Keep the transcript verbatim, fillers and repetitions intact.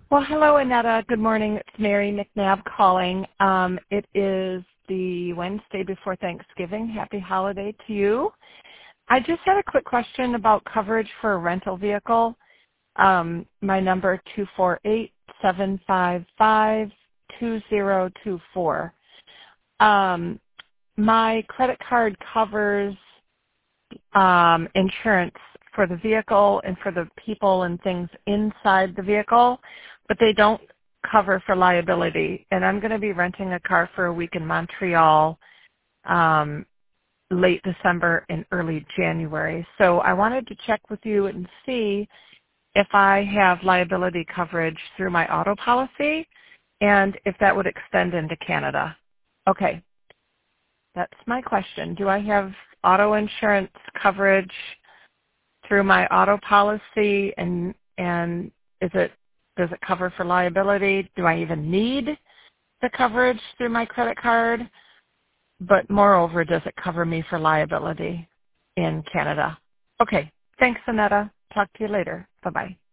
Well, hello, Annetta. Good morning. It's Mary McNabb calling. Um, it is the Wednesday before Thanksgiving. Happy holiday to you. I just had a quick question about coverage for a rental vehicle. Um, my number two four eight, seven five five, two zero two four. Um, my credit card covers um, insurance for the vehicle and for the people and things inside the vehicle, but they don't cover for liability. And I'm going to be renting a car for a week in Montreal um, late December and early January. So I wanted to check with you and see if I have liability coverage through my auto policy and if that would extend into Canada. Okay, that's my question. Do I have auto insurance coverage through my auto policy, and and is it does it cover for liability? Do I even need the coverage through my credit card? But moreover, does it cover me for liability in Canada? Okay, thanks, Annetta. Talk to you later. Bye-bye.